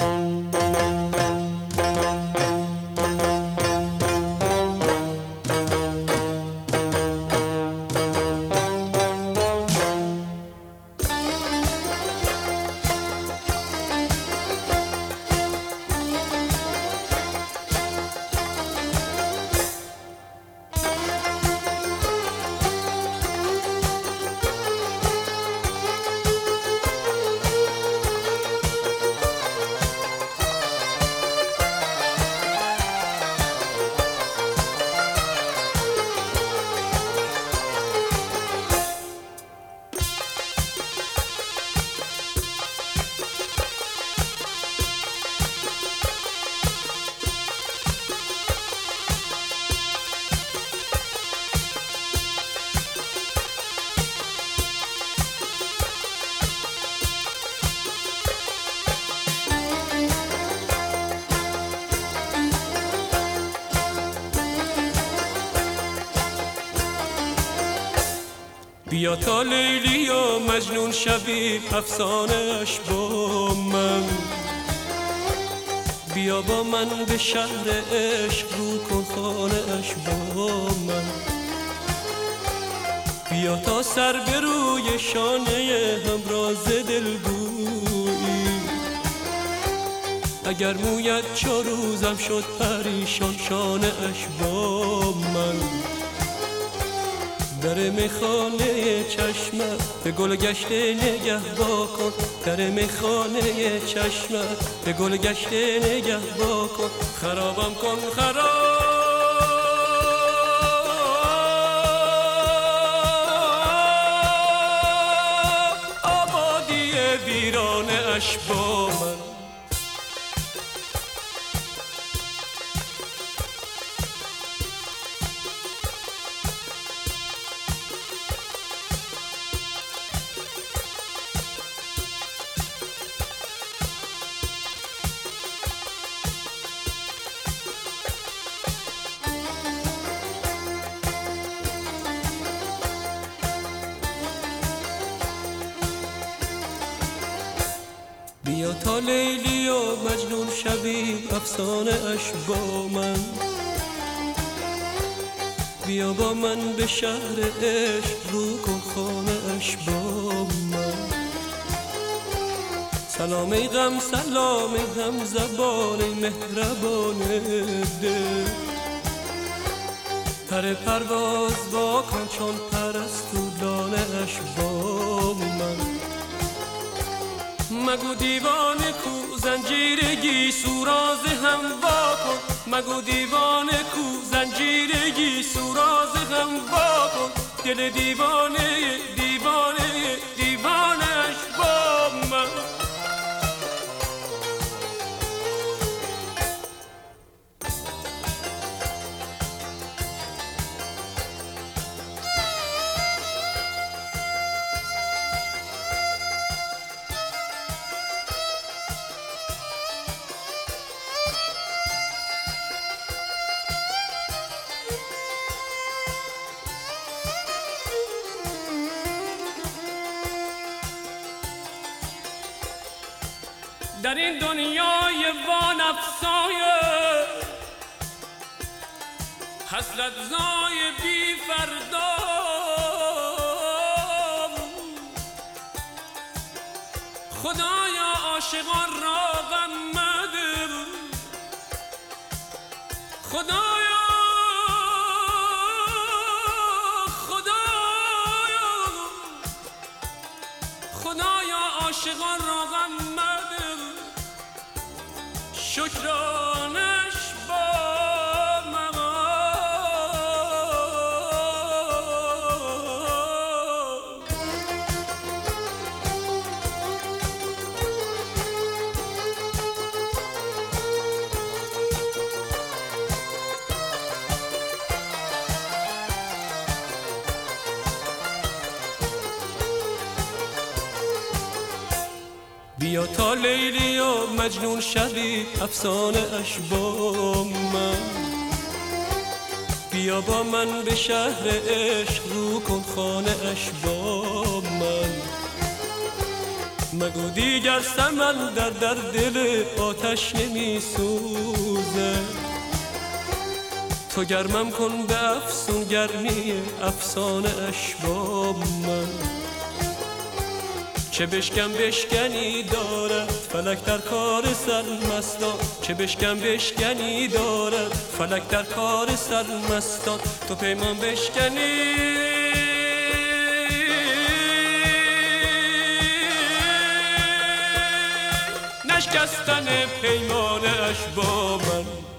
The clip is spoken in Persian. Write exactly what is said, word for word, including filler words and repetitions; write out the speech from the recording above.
بیا تا لیلی و مجنون شوی افسانه‌اش با من، بیا با من به شهر عشق رو کن خانه‌اش با من، بیا تا سر به روی شانه همراز دل گویی، اگر مویت چو روزم شد پریشان شانه‌اش با من، در میخانه چشمت به گل گشته نگه با کن، در میخانه چشمت به گل گشته نگه با کن، خرابم کن خراب آبادی ویرانه اش با من. بیا تا لیلی و مجنون شوی افسانه اش با من، بیا با من به شهر عشق رو کن خانه اش با من، سلام ای غم سلام ای هم زبان ای مهربان دل، پر پرواز با کن چون پرستودانه اش با من، مگو دیوانه کو زنجیرگی سوراز هم وا کن، مگو دیوانه کو زنجیرگی سوراز هم وا کن، دل دیوانه دیوانه دیوانش با من. در این دنیای وانفسای حسرت زای بی فردا، خدایا عاشقان را غم مده، خدایا خدایا خدایا عاشقان را غم مده، شکرانش با بیا تا لیلی و مجنون شوی افسانه اش با من، بیا با من به شهر عشق رو کن خانه اش با من، مگو دیگر سمندر در دل آتش نمی سوزه. تو گرمم کن به افسون گرمی افسانه اش با من. چه بشکم بشکنی دارد فلک در کار سرمستان، چه بشکم بشکنی دارد فلک در کار سرمستان. تو پیمان بشکنی نشکستن پیمانه اش با من.